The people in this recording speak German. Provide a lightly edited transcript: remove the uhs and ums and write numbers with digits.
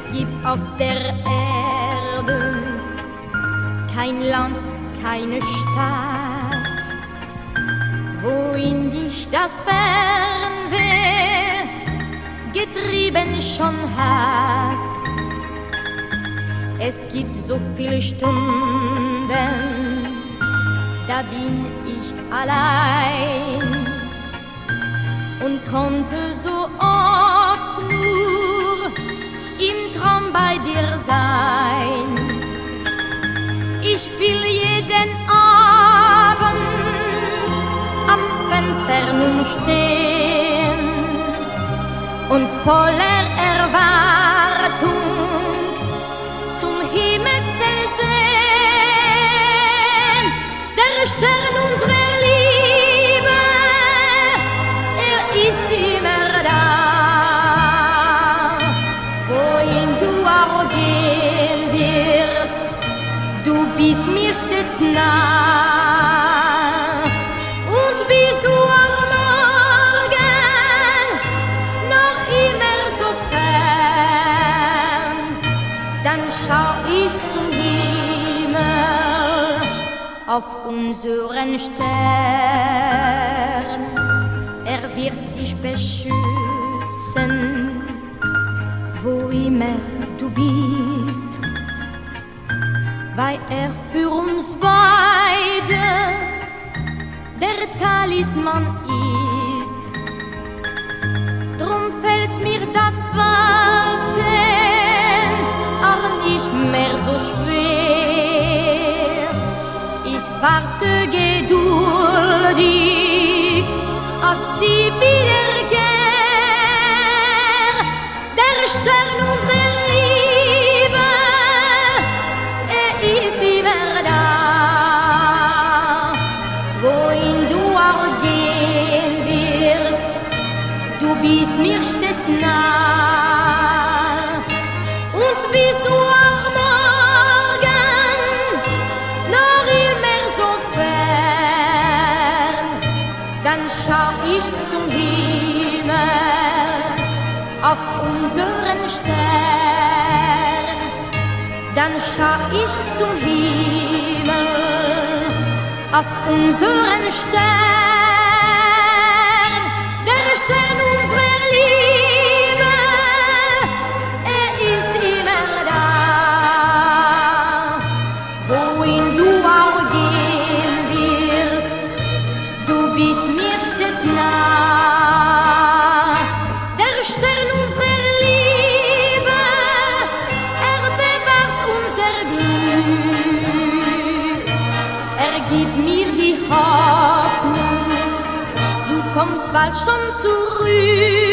gibt auf der Erde kein Land, keine Stadt, wohin dich das Fernweh getrieben schon hat. Es gibt so viele Stunden, da bin ich allein und konnte so oft nur im Traum bei dir sein. Ich will jeden Abend am Fenster nun stehen und voller Erwartung zum Himmel sehen. Der Stern unserer Liebe, er ist immer da. Wohin du auch gehen wirst, du bist mir stets nah. Und bist du am Morgen noch immer so fern, dann schau ich zum Himmel auf unseren Stern. Er wird dich beschützen, wo immer du bist, weil er für uns beide der Talisman ist. Drum fällt mir das Warten auch nicht mehr so schwer. Ich warte geduldig auf die Wiederkehr. Der Stern unserer Liebe, er ist immer da. Wohin du auch gehen wirst, du bist mir stets nah. Und bist du auch morgen noch immer so fern, dann schau ich zum Himmel auf unseren Stern. Dann schau ich zum Himmel auf unseren Stern. Der Stern unserer Liebe, er ist immer da. Wohin du auch gehen wirst, du bist mir stets nah. Der Stern unserer Liebe, er bewahrt unser Glück. Er gibt mir die Hoffnung, du kommst bald schon zurück.